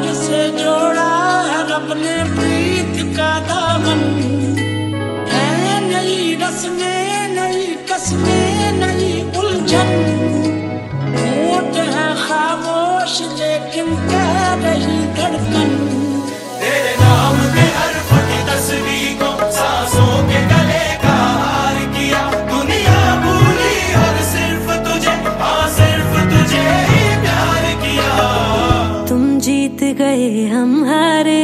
से जोड़ा है रब ने प्रीत का दामन। है नई रस्में नई कस्में नई उलझन। होठ है खामोश लेकिन कह रही धड़कन। तेरे नाम के हर्फ की तस्वीर को सांसों के गले का हार किया। दुनिया भूली और सिर्फ तुझे, हाँ सिर्फ तुझे ही प्यार किया। तुम जीत गए हम हारे,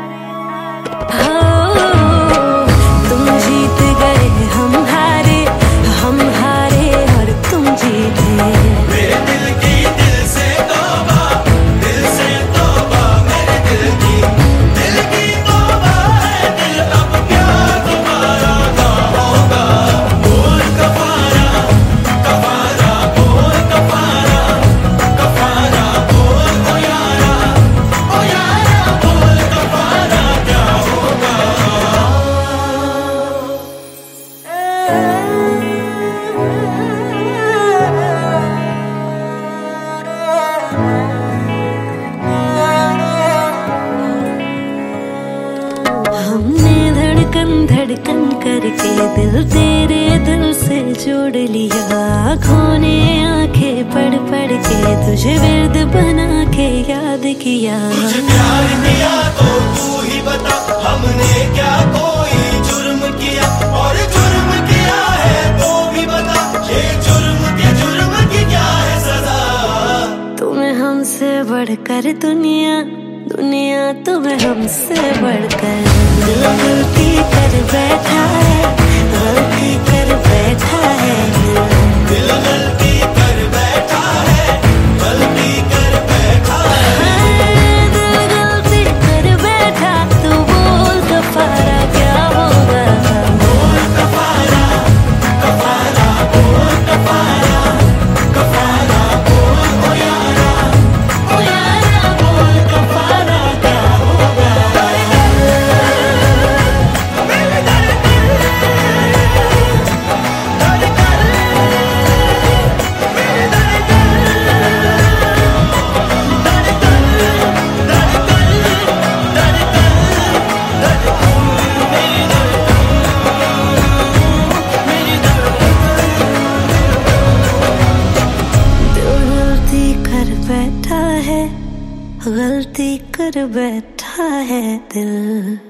तुम जीत गए हम हारे और तुम जीते। मेरे दिल की दिल से तौबा मेरे दिल की तौबा है। दिल अब क्या दोबारा ना होगा। बोल कफारा कफारा बोल कफारा कफारा बोल ओ यारा बोल कफारा क्या होगा। हमने धड़कन धड़कन करके दिल तेरे दिल से जोड़ लिया। आँखों ने आंखें पढ़ पढ़ के तुझे विर्द बना के याद किया। तुझे प्यार किया तो तू ही बता, हमने क्या कोई जुर्म किया। और जुर्म किया है तो भी बता, ये जुर्म की क्या है सजा। तुम्हें हमसे बढ़कर दुनिया तुम्हें हमसे बढ़कर। दिल गलती कर बैठा है, गलती कर बैठा है। दिल गलती कर बैठा है, गलती कर बैठा है। दिल गलती कर बैठा, तू बोल कफारा क्या होगा। बोल कफारा कफारा बोल कफारा कफारा बोल ओ यारा बोल कफारा क्या होगा। गलती कर बैठा है दिल।